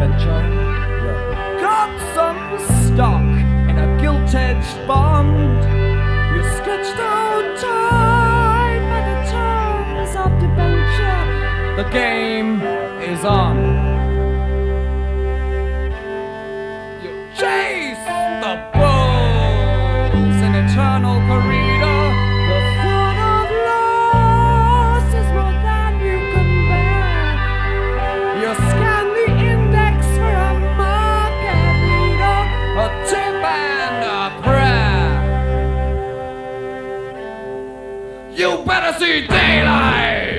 adventure. You got some stock in a gilt-edged bond. You sketched out time by the terms of debenture. The game is on. You chase the bulls in eternal corrida. The thought of loss is more than you can bear. You scan the index for a market leader, a tip and a prayer. You better see daylight.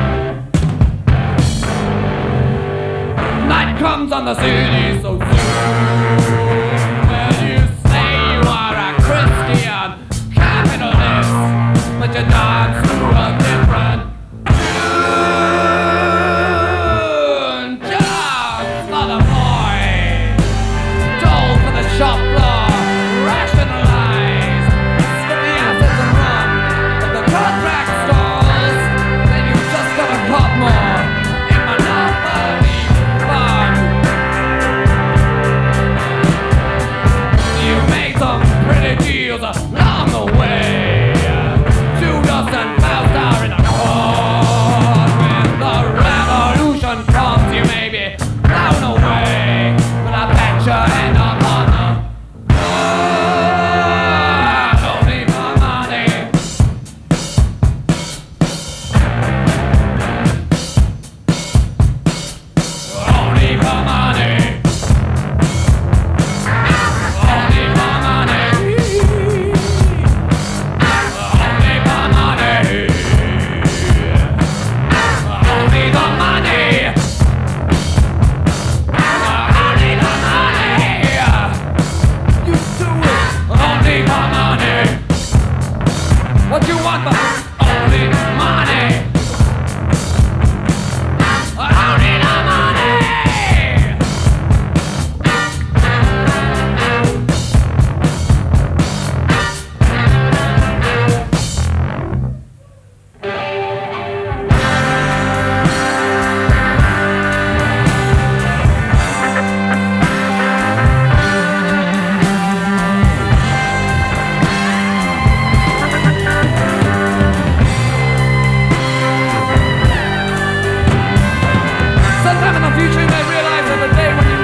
Night comes on the city so soon. When you say you are a Christian capitalist, but you dance through a different tune. Jobs for the boy, dole for the shop floor, rationalize, skip the assets and run. If the contract stalls, then you just gotta pop more in Monopoly fun. You made some pretty deals along the way. Judas and Faust are in a court. When the revolution comes, you may be blown away. But I bet you end up on the floor. Only for money. Only for money. Only for money. Only for money. Only the money. Only the money. You do it. Only for money. What you want but only money. Only the money. Sometime in the future you may realize that the day when you